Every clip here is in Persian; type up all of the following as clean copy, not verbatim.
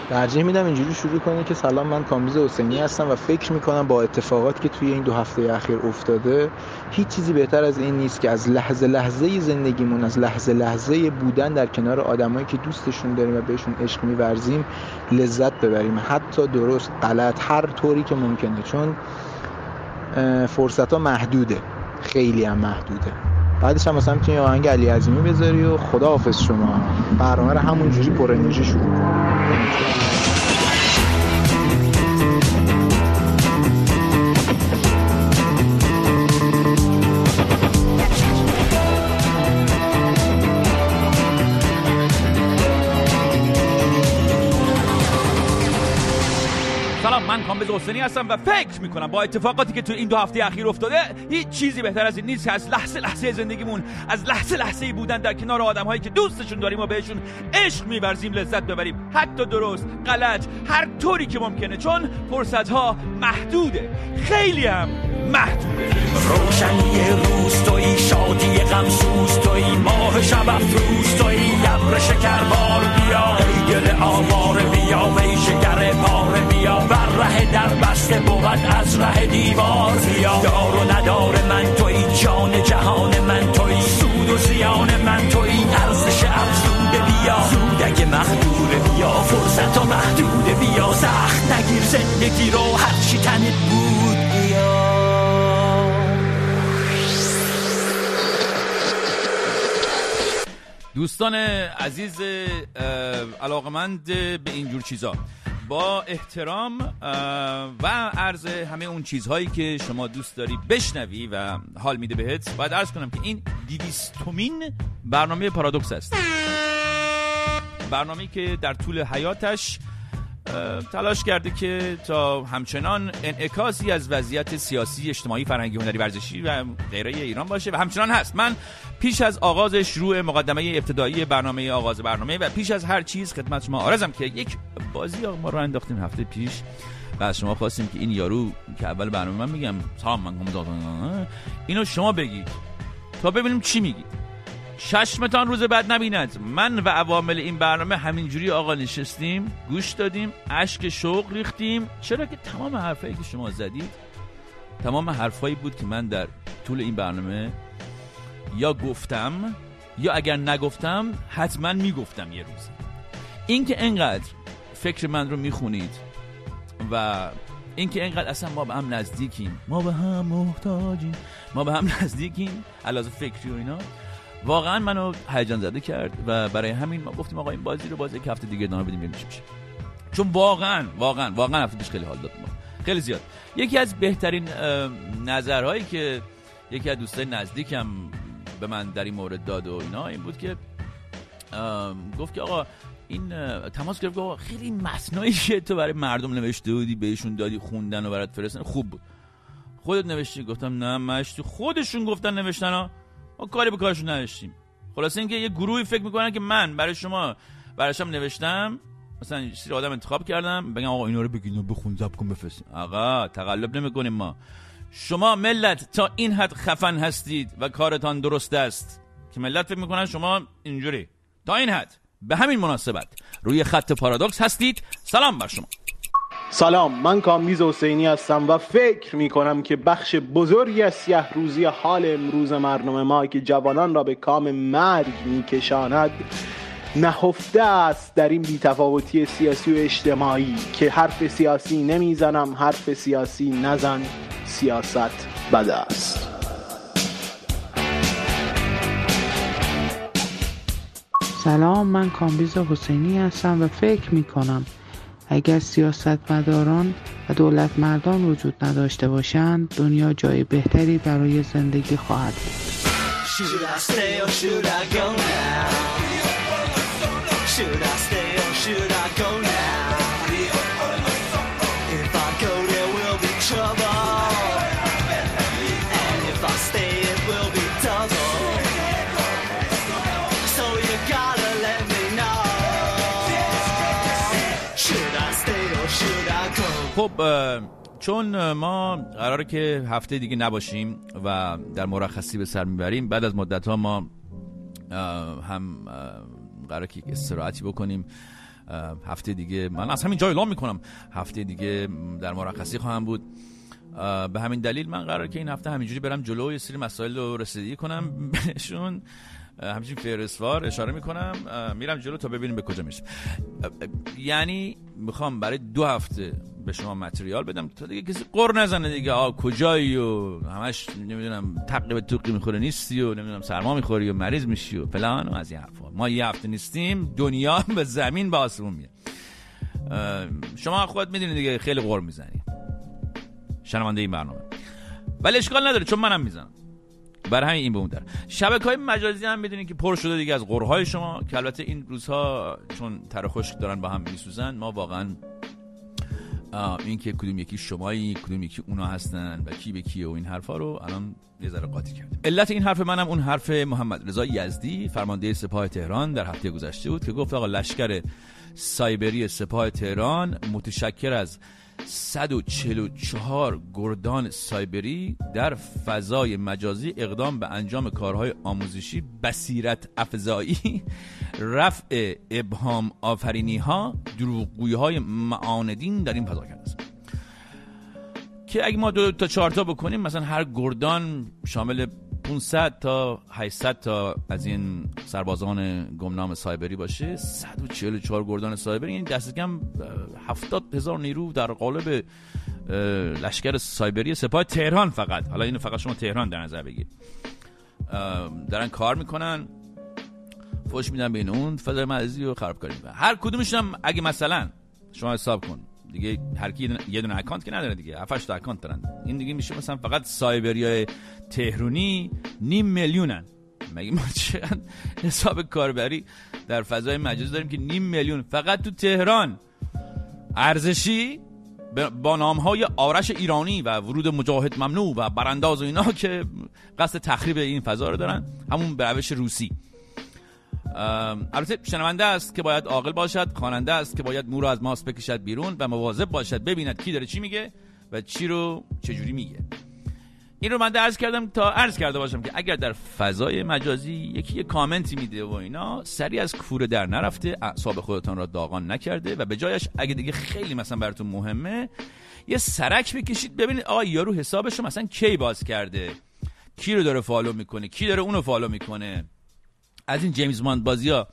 ترجیح میدم اینجوری شروع کنی که سلام، من کامبیز حسینی هستم و فکر میکنم با اتفاقاتی که توی این 2 هفته اخیر افتاده هیچ چیزی بهتر از این نیست که از لحظه لحظه زندگیمون، از لحظه لحظه بودن در کنار آدمایی که دوستشون داریم و بهشون عشق می‌ورزیم لذت ببریم، حتی درست غلط هر طوری که ممکنه، چون فرصت‌ها محدوده، خیلی هم محدوده. بعدش هم مثلا میتونی آهنگ علی عظیمی بذاری و خداحافظ شما. برنامه رو همونجوری پر انرژی شروع کن. من کامبیز حسینی هستم و فکر میکنم با اتفاقاتی که تو این 2 هفته اخیر افتاده هیچ چیزی بهتر از این نیست که از لحظه لحظه زندگیمون، از لحظه لحظه بودن در کنار آدم‌هایی که دوستشون داریم و بهشون عشق می‌ورزیم لذت ببریم، حتی درست، غلط، هر طوری که ممکنه، چون فرصت‌ها محدوده، خیلی هم محدوده. روشنی روز تویی، شادی غمسوز تویی، ماه شب افروز تویی، ابر شکربار بیا، ای دل آواره بیا، ای شکر پاره بیا، بر ره در بسته بود از ره دیوار بیا، دار و ندار من تویی، جان جهان من تویی، سود و زیان من تویی، ارزش افزوده بیا، سود اگه محدوده بیا، فرصت و محدوده بیا، سخت نگیر زندگی رو، هرچی تنت بود بیا. دوستان عزیز علاقمند به اینجور چیزا، با احترام و عرض همه اون چیزهایی که شما دوست داری بشنوی و حال میده بهت، باید عرض کنم که این 200مین برنامه پارادوکس است. برنامه‌ای که در طول حیاتش تلاش کرده که تا همچنان انعکاسی از وضعیت سیاسی، اجتماعی، فرهنگی، هنری، ورزشی و غیره ایران باشه و همچنان هست. من پیش از آغاز شروع مقدمه ابتدایی برنامه، آغاز برنامه و پیش از هر چیز خدمت شما عرضم که یک بازی ما رو انداختیم هفته پیش و از شما خواستیم که این یارو که اول برنامه من میگم سلام من کامبیز، اینو شما بگید تا ببینیم چی میگید. چشمتان روز بعد نبیند. من و عوامل این برنامه همینجوری آقا نشستیم، گوش دادیم، اشک شوق ریختیم، چرا که تمام حرفایی که شما زدید تمام حرفایی بود که من در طول این برنامه یا گفتم یا اگر نگفتم حتما میگفتم یه روز. این که انقدر فکر من رو میخونید و این که انقدر اصلا ما به هم نزدیکیم، ما به هم محتاجیم، ما به هم نزدیکیم علاوه فکری و اینا، واقعا منو هیجان زده کرد و برای همین ما گفتیم آقا این بازی رو باز یک هفته دیگه ادامه بدیم ببینیم چی میشه. چون واقعا هفته پیش خیلی حال داد ما، خیلی زیاد. یکی از بهترین نظرهایی که یکی از دوستای نزدیکم به من در این مورد داد و اینا این بود که گفت که آقا این تماس گرفت، آقا خیلی متنایی که تو برای مردم نوشته بودی بهشون دادی خوندن و برات فرستادن خوب بود، خودت نوشتی؟ گفتم نه مشتی خودشون گفتن نوشتن ها، ما کاری به کارشون نداشتیم. خلاصه اینکه یه گروهی فکر میکنن که من برای شما براشم نوشتم، مثلا یه سری آدم انتخاب کردم بگم آقا اینا رو بگین و بخون ضبط کن بفرستین. آقا تقلب نمیکنیم ما. شما ملت تا این حد خفن هستید و کارتان درست است که ملت فکر میکنن شما اینجوری، تا این حد. به همین مناسبت روی خط پارادوکس هستید. سلام بر شما. سلام، من کامبیز حسینی هستم و فکر می کنم که بخش بزرگی از سیاه روزی حال امروز مردم ما که جوانان را به کام مرگ می کشاند نهفته است در این بی‌تفاوتی سیاسی و اجتماعی که حرف سیاسی نمیزنم، حرف سیاسی نزن، سیاست بد است. سلام، من کامبیز حسینی هستم و فکر می کنم اگر سیاستمداران و دولت مردان وجود نداشته باشند دنیا جای بهتری برای زندگی خواهد بود. خب چون ما قراره که هفته دیگه نباشیم و در مرخصی به سر میبریم، بعد از مدت ها ما هم قراره که استراحتی بکنیم هفته دیگه من از همین جا اعلام میکنم هفته دیگه در مرخصی خواهم بود. به همین دلیل من قراره که این هفته همینجوری برم جلو، یه سری مسائل رو رسیدگی کنم بهشون، همچنین فهرستوار اشاره میکنم، میرم جلو تا ببینیم به کجا میرسیم. یعنی میخوام برای 2 هفته به شما متریال بدم تا دیگه کسی قر نزنه دیگه کجایی و همش نمیدونم تقی به توقی میخوره نیستی و نمیدونم سرما میخوری و مریض میشی و فلان و از این حرفا. ما یه هفته نیستیم، دنیا به زمین به آسمون میاد. شما خودت میدونید دیگه خیلی قر میزنی شنونده این برنامه، ولی اشکال نداره چون منم میزنم. برای همین این به اون در شبکه‌های مجازی هم میدونید که پر شده دیگه از قرهای شما، که البته این روزها چون تر خشک دارن با هم میسوزن، ما واقعا این که کدوم یکی شمایی کدوم یکی اونا هستن و کی به کیه و این حرفا رو الان یه ذره قاطی کردیم. علت این حرف منم اون حرف محمد رضا یزدی فرمانده سپاه تهران در هفته گذشته بود که گفت آقا لشکر سایبری سپاه تهران متشکر از 144 گردان سایبری در فضای مجازی اقدام به انجام کارهای آموزشی، بصیرت افزایی، رفع ابهام آفرینی ها، دروغگویی های معاندین در این فضا کرده است که اگه ما 2 تا 4 تا بکنیم، مثلا هر گردان شامل 500 تا 800 تا از این سربازان گمنام سایبری باشه، 144 گردان سایبری، یعنی دست کم 70,000 نیرو در قالب لشکر سایبری سپاه تهران فقط. حالا اینو فقط شما تهران در نظر بگیر، دارن کار میکنن، فوش میدن بین اون فضای مجازی رو خراب کنیم. هر کدومش هم اگه مثلا شما حساب کن دیگه، هر کی یه دونه اکانت که نداره دیگه، 7-8 تا اکانت دارن، این دیگه میشه مثلا فقط سایبریای تهرانی 500,000. مگه ما چقدر حساب کاربری در فضای مجازی داریم که 500,000 فقط تو تهران ارزشی با نامهای آرش ایرانی و ورود مجاهد ممنوع و برانداز و اینا که قصد تخریب این فضا رو دارن، همون به روش روسی. البته شنونده است که باید عاقل باشد، خواننده است که باید مو رو از ماست بکشد بیرون و مواظب باشد ببیند کی داره چی میگه و چی رو چجوری میگه. این رو من عرض کردم تا عرض کرده باشم که اگر در فضای مجازی یکی یه کامنتی میده و اینا، سریع از کوره در نرفته، اعصاب خودتان را داغان نکرده و به جایش اگه دیگه خیلی مثلا براتون مهمه یه سرک بکشید ببینید آقا یارو حسابش رو مثلا کی باز کرده، کی رو داره فالو میکنه، کی داره اونو فالو میکنه. از این جیمز باند بازی‌ها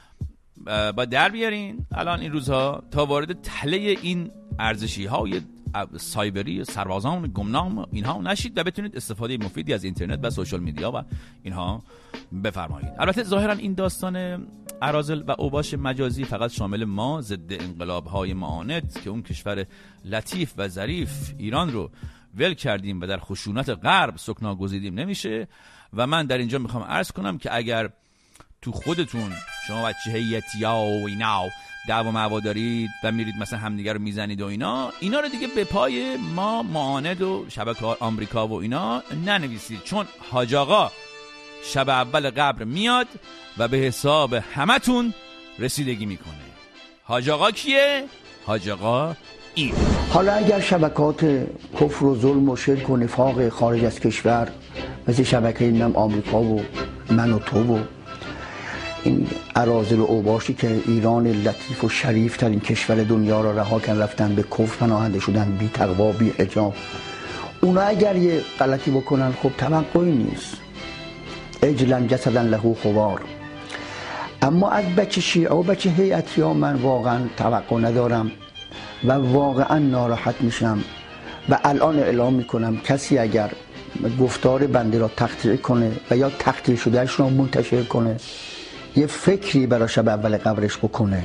با در بیارین الان این روزها تا وارد تله این ارزشی‌های سایبری سربازان گمنام اینها نشید و بتونید استفاده مفیدی از اینترنت و سوشال میدیا و اینها بفرمایید. البته ظاهرا این داستان اراذل و اوباش مجازی فقط شامل ما ضد انقلاب‌های معاند که اون کشور لطیف و ظریف ایران رو ول کردیم و در خشونت غرب سکنا گزیدیم نمیشه. و من در اینجا میخوام عرض کنم که اگر تو خودتون شما بچه هیئتیا و اینا دعوا معوا دارید و میرید مثلا همدیگه رو میزنید و اینا رو دیگه به پای ما معاند و شبکه‌های آمریکا و اینا ننویسید، چون حاج آقا شب اول قبر میاد و به حساب همتون رسیدگی میکنه. حاج آقا کیه؟ حاج آقا این. حالا اگر شبکات کفر و ظلم و شرک و نفاق خارج از کشور مثل شبکه اینم آمریکا و من و تو و این اراذل و اوباشی که ایران لطیف و شریف ترین کشور دنیا را رها کردن رفتن به کفر پناهنده شدن، بی تقوا بی حجاب، اونا اگر یه غلطی بکنن خب توقعی نیست، اجلا جسدا له خوار. اما از بچه شیعه و بچه هیئتیا من واقعا توقع ندارم و واقعا ناراحت میشم و الان اعلام میکنم کسی اگر گفتار بنده را تقطیع کنه و یا تقطیع شدهش را منتشر کنه، یه فکری برای شب اول قبرش بکنه.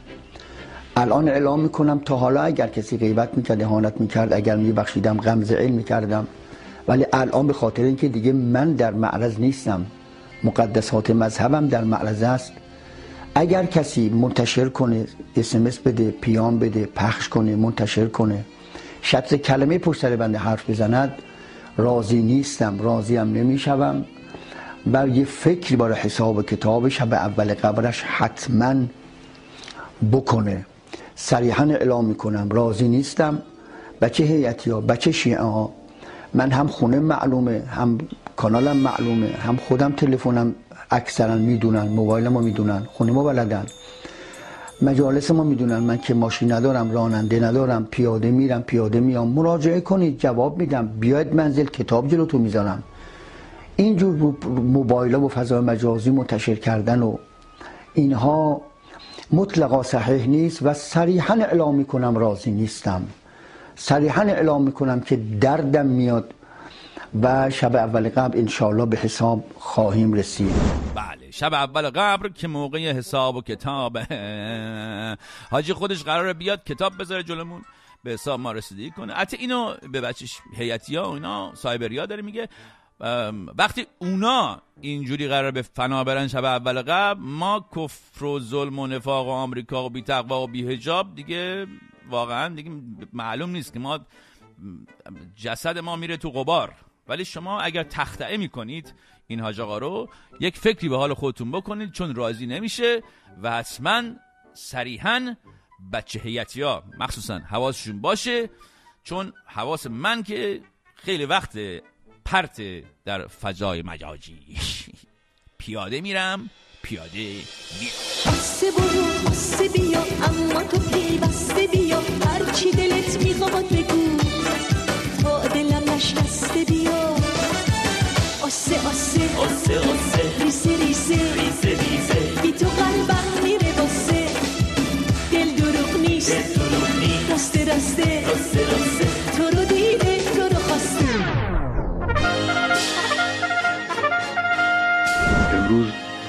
الان اعلام میکنم تا حالا اگر کسی غیبت میکرد، اهانت میکرد، اگر میبخشیدم، غمزه علم میکردم، ولی الان به خاطر اینکه دیگه من در معرض نیستم، مقدسات مذهبم در معرض است، اگر کسی منتشر کنه، SMS بده، پیام بده، پخش کنه، منتشر کنه، شطر کلمه پشت سر بنده حرف بزند، راضی نیستم، راضیم نمیشم و یه فکری برای حساب کتابش به اول قبرش حتما بکنه. صریحا اعلام میکنم راضی نیستم. بچه هیئتیا، بچه شیعه ها، من هم خونه معلومه، هم کانالم معلومه، هم خودم تلفنم اکثرا میدونن، موبایلمو میدونن، خونه ما بلدن. مجالس ما میدونن من که ماشین ندارم، راننده ندارم، پیاده میرم پیاده میام. مراجعه کنید جواب میدم، بیاید منزل کتاب جلوتون میذارم. اینجور موبایل ها و فضای مجازی منتشر کردن و اینها مطلقا صحیح نیست و صریحا اعلام میکنم راضی نیستم. صریحا اعلام میکنم که دردم میاد و شب اول قبر انشاءالله به حساب خواهیم رسید. بله، شب اول قبر که موقع حساب و کتاب حاجی خودش قراره بیاد کتاب بذاره جلومون به حساب ما رسیدگی کنه. حتی اینو به بچش هیئتی ها و اینا سایبریا داره میگه وقتی اونا اینجوری قرار به فنا برن شب اول قبر، ما کفر و ظلم و نفاق و آمریکا و بی تقوا و بی حجاب دیگه واقعا دیگه معلوم نیست که ما جسد ما میره تو غبار. ولی شما اگر تخطئه میکنید این حاج آقا رو، یک فکری به حال خودتون بکنید، چون راضی نمیشه و حتما صریحا بچه هیئتی‌ها مخصوصا حواسشون باشه، چون حواس من که خیلی وقت پرت در فضای مجازی پیاده میرم پیاده میرم. بسته برو بسته بیا، اما تو پیوسته بیا، هرچی دلت میخواد بگو تا دلم نشکسته بیا. آسه آسه آسه آسه ریسه ریسه ریسه ریسه بی تو قلبم میره باسه، دل دروغ نیست راسته راسته راسته راسته، تو رو دیده تو رو خواسته. امروز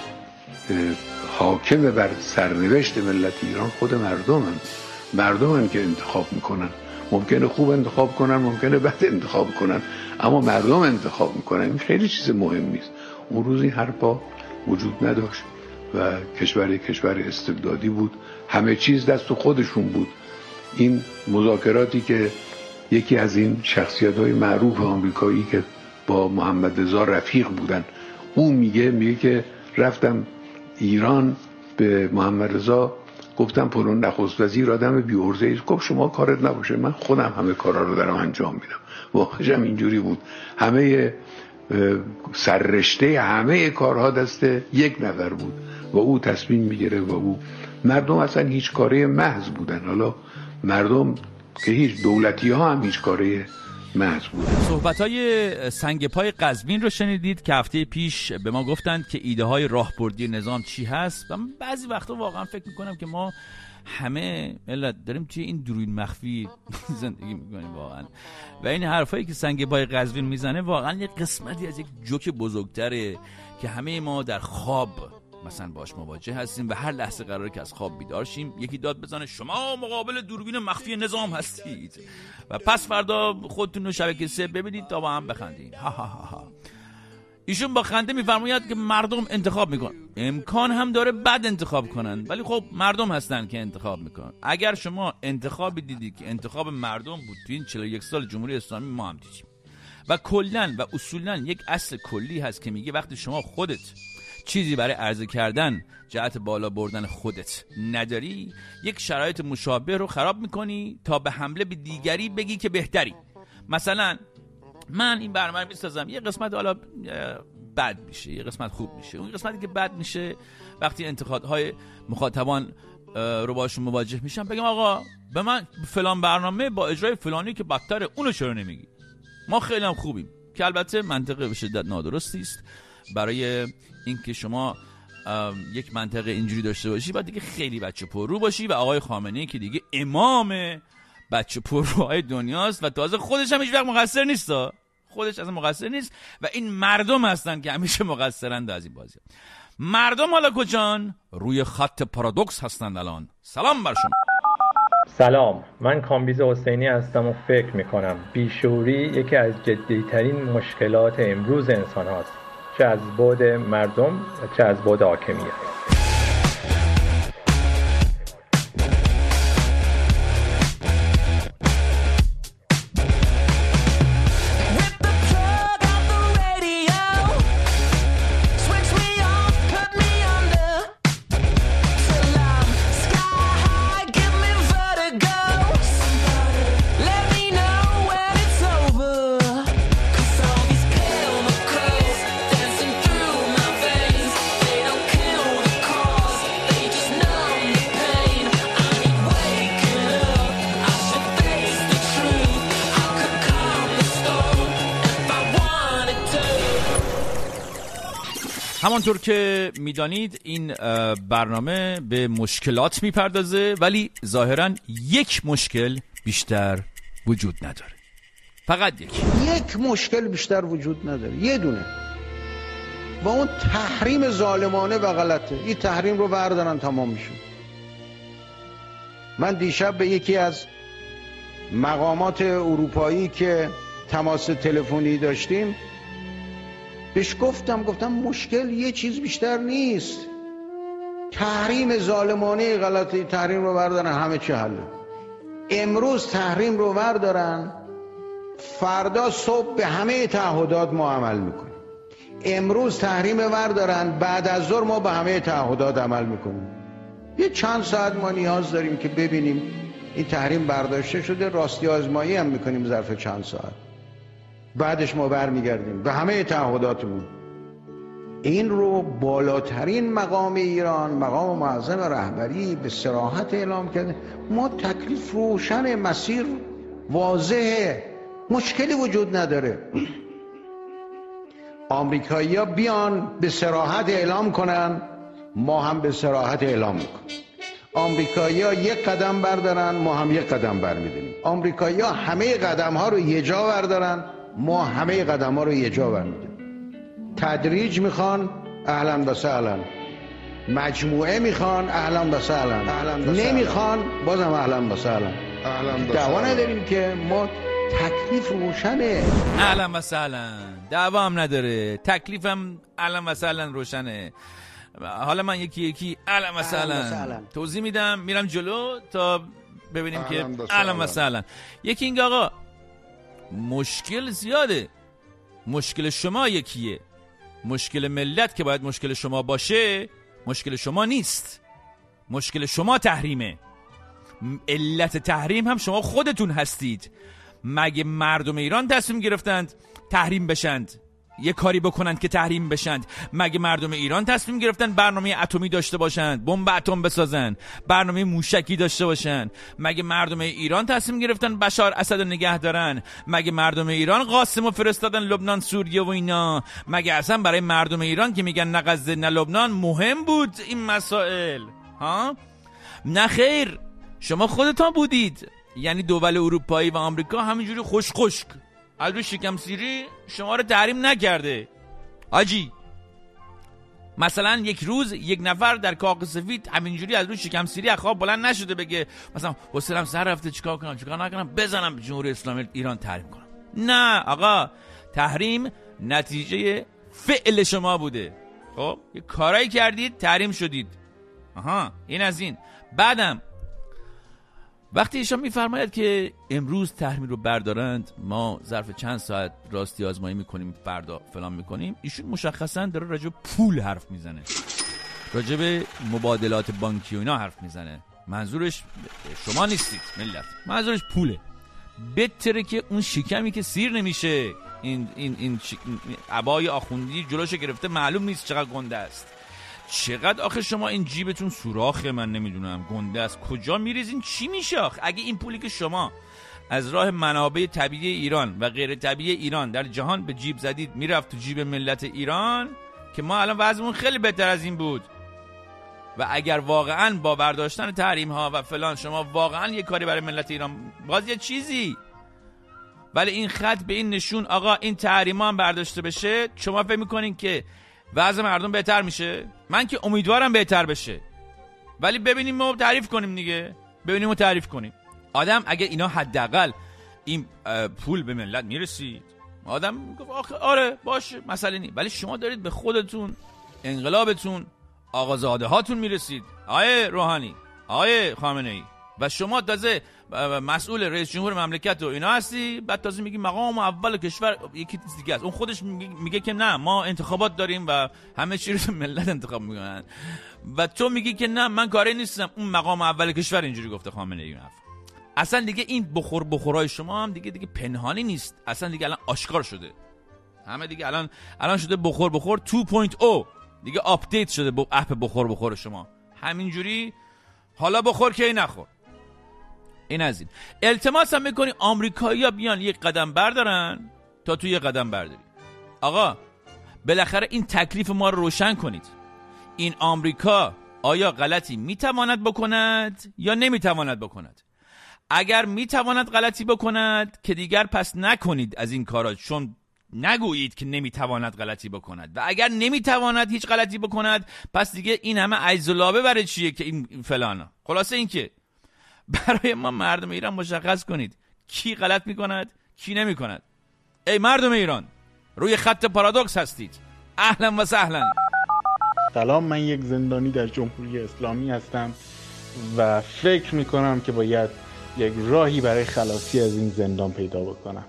حاکم بر سرنوشت ملت ایران خود مردمن که انتخاب میکنن. ممکنه خوب انتخاب کنن، ممکنه بد انتخاب کنن، اما مردم انتخاب میکنن. این خیلی چیز مهمی است. اون روز این حرفا وجود نداشت و کشور استبدادی بود، همه چیز دست خودشون بود. این مذاکراتی که یکی از این شخصیت‌های معروف آمریکایی که با محمد رضا رفیق بودن، اون میگه که رفتم ایران به محمد رضا گفتم پرون نخست وزیر آدم بی عرضه است، گفت شما کارت نباشه، من خودم همه کارا رو دارم انجام میدم. واقعا هم اینجوری بود، همه سررشته همه کارها دست یک نفر بود و او تصمیم میگیره و او مردم اصلا هیچ کاره محض بودن. حالا مردم که هیچ دولتی ها هم هیچ کاره محض بودن. صحبت‌های سنگ پای قزوین رو شنیدید که هفته پیش به ما گفتند که ایده های راهبردی نظام چی هست و من بعضی وقتا واقعا فکر میکنم که ما همه ملت داریم توی این دروین مخفی زندگی میکنیم واقعا، و این حرفایی که سنگ پای قزوین میزنه واقعا یه قسمتی از یک جوک بزرگتره که همه ما در خواب مثلا باش مواجه هستیم و هر لحظه قراره که از خواب بیدار شیم یکی داد بزنه شما مقابل دوربین مخفی نظام هستید و پس فردا خودتون رو شبکه 3 ببینید تا با هم بخندید. ها ها ها. ایشون با خنده میفرماید که مردم انتخاب میکنن. امکان هم داره بد انتخاب کنن، ولی خب مردم هستن که انتخاب میکنن. اگر شما انتخابی دیدید که انتخاب مردم بود تو این 41 سال جمهوری اسلامی، ما هم دیدیم و کلن و اصولا یک اصل کلی هست که میگه وقتی شما خودت چیزی برای عرضه کردن جهت بالا بردن خودت نداری، یک شرایط مشابه رو خراب میکنی تا به حمله به دیگری بگی که بهتری. مثلا من این برنامه رو میسازم، یه قسمت حالا بد میشه، یه قسمت خوب میشه. اون قسمتی که بد میشه وقتی انتقادهای مخاطبان رو باشون مواجه میشم بگم آقا به من فلان برنامه با اجرای فلانی که بدتره اونو چرا نمیگی؟ ما خیلی هم خوبیم، که البته منطقه به شدت نادرستی است. برای اینکه شما یک منطقه اینجوری داشته باشی باید دیگه خیلی بچه پررو باشی و آقای خامنه‌ای که دیگه امام بچه پرروهای دنیاست و تازه خودش هم هیچ وقت مقصر نیست، خودش اصلا مقصر نیست و این مردم هستن که همیشه مقصرند از این بازی. مردم حالا کجان؟ روی خط پارادوکس هستند الان. سلام بر شما. سلام، من کامبیز حسینی هستم و فکر میکنم بیشعوری یکی از جدیترین مشکلات امروز انسان هاست، چه از بعد مردم و چه از بعد حاکمیت. همانطور که میدانید این برنامه به مشکلات میپردازه، ولی ظاهراً یک مشکل بیشتر وجود نداره. فقط یک مشکل بیشتر وجود نداره، یه دونه، با اون تحریم ظالمانه و غلطه. این تحریم رو بردارن تمام میشه. من دیشب به یکی از مقامات اروپایی که تماس تلفنی داشتیم بهش گفتم مشکل یه چیز بیشتر نیست، تحریم ظالمانه غلطه. تحریم رو بردارن همه چی حله. امروز تحریم رو بردارن، فردا صبح به همه تعهدات ما عمل میکنیم. امروز تحریم بردارن، بعد از ظهر ما به همه تعهدات عمل میکنیم. یه چند ساعت ما نیاز داریم که ببینیم این تحریم برداشته شده، راستی آزمایی هم میکنیم ظرف چند ساعت، بعدش ما برمیگردیم به همه تعهداتمون. این رو بالاترین مقام ایران، مقام معظم رهبری، به صراحت اعلام کرده. ما تکلیف روشن، مسیر واضحه، مشکلی وجود نداره. آمریکایی‌ها بیان به صراحت اعلام کنن، ما هم به صراحت اعلام میکنیم. آمریکایی‌ها یک قدم بردارن، ما هم یک قدم برمی‌داریم. آمریکایی‌ها همه قدم‌ها رو یه جا بردارن، ما همه قدم‌ها رو یه جا برمی‌داریم. تدریج میخوان، اهلا و سهلا. مجموعه میخوان، اهلا و سهلا. نمیخوان، بازم اهلا و سهلا. دعوا نداریم که ما تکلیف روشنه. اهلا و سهلا. دعوا هم نداره، تکلیفم اهلا و سهلا روشنه. حالا من یکی اهلا و سهلا توضیح میدم، میرم جلو تا ببینیم که اهلا و سهلا. یکی اینکه آقا مشکل زیاده، مشکل شما یکیه. مشکل ملت که باید مشکل شما باشه مشکل شما نیست، مشکل شما تحریمه. علت تحریم هم شما خودتون هستید. مگه مردم ایران تصمیم گرفتند تحریم بشند، یه کاری بکنند که تحریم بشند؟ مگه مردم ایران تصمیم گرفتن برنامه اتمی داشته باشند، بمب اتم بسازن، برنامه موشکی داشته باشند؟ مگه مردم ایران تصمیم گرفتن بشار اسد رو نگه دارن؟ مگه مردم ایران قاسمو فرستادن لبنان، سوریه و اینا؟ مگه اصلا برای مردم ایران که میگن نه غزه نه لبنان مهم بود این مسائل؟ ها؟ نه خیر، شما خودتان بودید. یعنی دول اروپایی و آمریکا همینجوری خشک از روی شکم سیری شما رو تحریم نکرده. آجی مثلا یک روز یک نفر در کاخ سفید همینجوری از روی شکم سیری از خواب بلند نشده بگه مثلا حسینم سر رفته چیکار کنم چیکار نکنم، بزنم جمهوری اسلامی ایران تحریم کنم. نه آقا، تحریم نتیجه فعل شما بوده. خب یه کارایی کردید تحریم شدید. آها، این از این. بعدم وقتی ایشان میفرماید که امروز تحریم رو بردارند، ما ظرف چند ساعت راستی آزمایی میکنیم، فردا فلان میکنیم، ایشون مشخصا داره راجع به پول حرف میزنه، راجع به مبادلات بانکی و اینا حرف میزنه. منظورش شما نیستید ملت، منظورش پوله. بهتره که اون شکمی که سیر نمیشه، این عبای آخوندی جلوش گرفته، معلوم نیست چقدر گنده است. چقدر آخه شما این جیبتون سوراخه، من نمیدونم گنده است، کجا میریزین؟ چی میشه آخه؟ اگه این پولی که شما از راه منابع طبیعی ایران و غیر طبیعی ایران در جهان به جیب زدید میرفت تو جیب ملت ایران، که ما الان وضعمون خیلی بهتر از این بود. و اگر واقعا با برداشتن تحریم ها و فلان شما واقعا یه کاری برای ملت ایران، باز یه چیزی، ولی این خط به این نشون آقا این تحریم ها هم برداشته بشه، شما فکر میکنین که وضع مردم بهتر میشه؟ من که امیدوارم بهتر بشه، ولی ببینیم ما تعریف کنیم دیگه، ببینیم و تعریف کنیم. آدم اگه اینا حداقل این پول به ملت میرسید، آدم میگفت آره باشه مسئله نیست. ولی شما دارید به خودتون، انقلابتون، آقازاده هاتون میرسید، آیه روحانی، آیه خامنه ای، و شما تازه مسئول رئیس جمهور مملکت و اینا هستی، بعد تازه میگی مقام اول کشور یکی دیگه است. اون خودش میگه که نه ما انتخابات داریم و همه چی رو ملت انتخاب میکنن، و تو میگی که نه من کاری نیستم، اون مقام اول کشور اینجوری گفته خامنه ای. اصلا دیگه این بخورای شما هم دیگه پنهانی نیست، اصلا دیگه الان آشکار شده. همه دیگه الان شده بخور 2.0 دیگه، آپدیت شده با اپ بخور شما. همینجوری حالا بخور که نخور. این از این. التماس هم میکنی آمریکایی‌ها بیان یک قدم بردارن تا تو یک قدم برداری. آقا بالاخره این تکلیف ما رو روشن کنید. این آمریکا آیا غلطی میتواند بکند یا نمیتواند بکند؟ اگر میتواند غلطی بکند که دیگر پس نکنید از این کارا، چون نگویید که نمیتواند غلطی بکند، و اگر نمیتواند هیچ غلطی بکند پس دیگه این همه عجزالابه برای چیه که این فلانا. خلاصه این که برای ما مردم ایران مشخص کنید کی غلط میکند کی نمیکند. ای مردم ایران، روی خط پارادوکس هستید. اهلا و سهلا. سلام، من یک زندانی در جمهوری اسلامی هستم و فکر میکنم که باید یک راهی برای خلاصی از این زندان پیدا بکنم.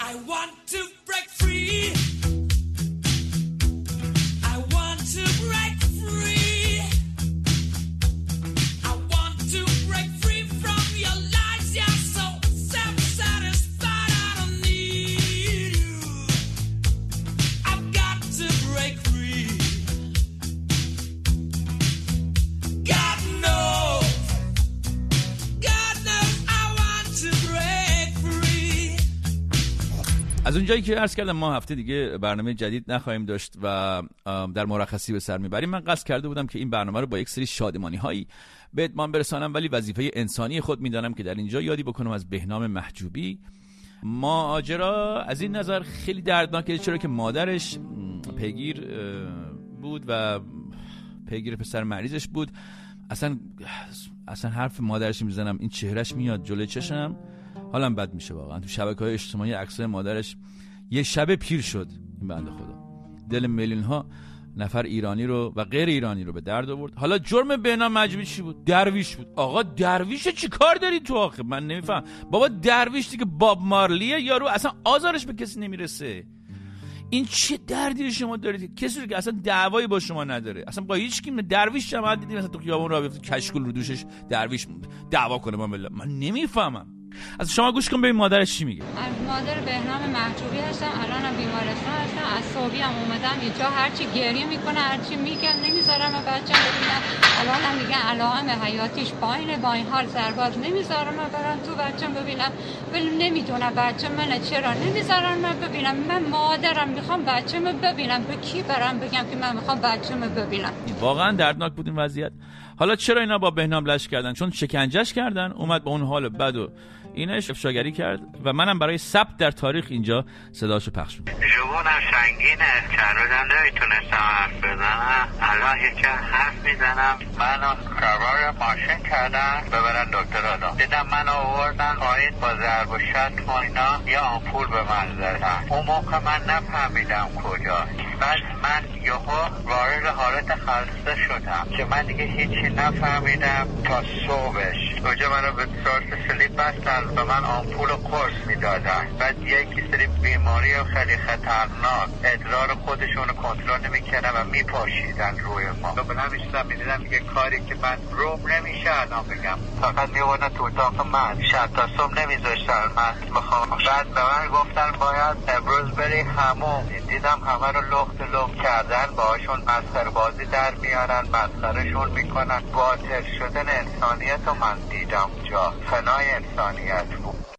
از اونجایی که عرض کردم ما هفته دیگه برنامه جدید نخواهیم داشت و در مرخصی به سر میبریم، من قصد کرده بودم که این برنامه رو با یک سری شادمانی هایی به اتمام برسانم، ولی وظیفه انسانی خود میدانم که در اینجا یادی بکنم از بهنام محجوبی. ماجرا از این نظر خیلی دردناکه، چرا که مادرش پیگیر بود و پیگیر پسر مریضش بود. اصلا حرف مادرش میزنم این چهرهش میاد جلوی چشم، حالم بد میشه واقعا. تو شبکه‌های اجتماعی عکسای مادرش یه شب پیر شد. این بنده خدا دل میلیون ها نفر ایرانی رو و غیر ایرانی رو به درد آورد. حالا جرم بهنام محجوبی چی بود؟ درویش بود. آقا درویش چی کار داری تو آخه؟ من نمیفهم. بابا درویش دیگه باب مارلیه یارو، اصلا آزارش به کسی نمیرسه. این چه دردی شما دارید؟ کسی رو که اصلا دعوایی با شما نداره، اصلا با هیچ کی. درویش جماعت دیدیم مثلا تو خیابون راه بیفته کشکول رو دوشش درویش دعوا کنه با ملت. من نمیفهمم. از شما گوش کن ببین مادرش چی میگه. مادر بهنام محجوبی هستم، الانم بیمارستان هستم، از صبحی هم اومدم اینجا، هرچی گریه میکنه هرچی میگم نمیذارم بچه‌م ببینم. الانم میگن علائم حیاتیش پایینه، با این حال سرباز نمیذارم برم تو بچه‌م ببینم. ولی نمیدونم بچه من چرا نمیذارم من ببینم. من مادرم میخوام بچه‌م ببینم، به کی برم بگم که من میخوام بچه‌م ببینم؟ واقعا دردناک بود این وضعیت. حالا چرا اینا با بهنام لش کردن؟ چون شکنجهش کردن، اومد با اون حال بد و اینش افشاگری کرد و منم برای ثبت در تاریخ اینجا صداشو پخش می‌کنم. جوونم سنگینه، چند روزم نمیتونستم حرف بزنم، الان یکی حرف میزنم. منو سوار ماشین کردن ببرن دکتر آدم، دیدم منو آوردن پایین با ضرب و شتم و اینا، یه آمپول به من زدن. اون موقع من نفهمیدم کجاست، بعد من یهو وارد حالت خسته شدم که من دیگه هیچی نفهمیدم تا صبحش. اونجا منو به سارس سلیپ بستن، به من آمپول و قرص میدادن. بعد یک سری بیماری خیلی خطرناک ادرار خودشون رو کنترل نمیکردن و میپاشیدن روی ما. به نمیشتم میدیدم دیگه کاری که من روم نمیشه الان بگم، فقط میوردن تو اتاق من، شب تا صبح نمیذاشتن من بخوام. بعد به من گفتن باید امروز بری هموم. دیدم همه رو لخت کردن، باهاشون مسخره بازی در میارن، مسخرهشون میکنن. باطل شدن انسانیت رو من دیدم جا، فنای انسانیت بود.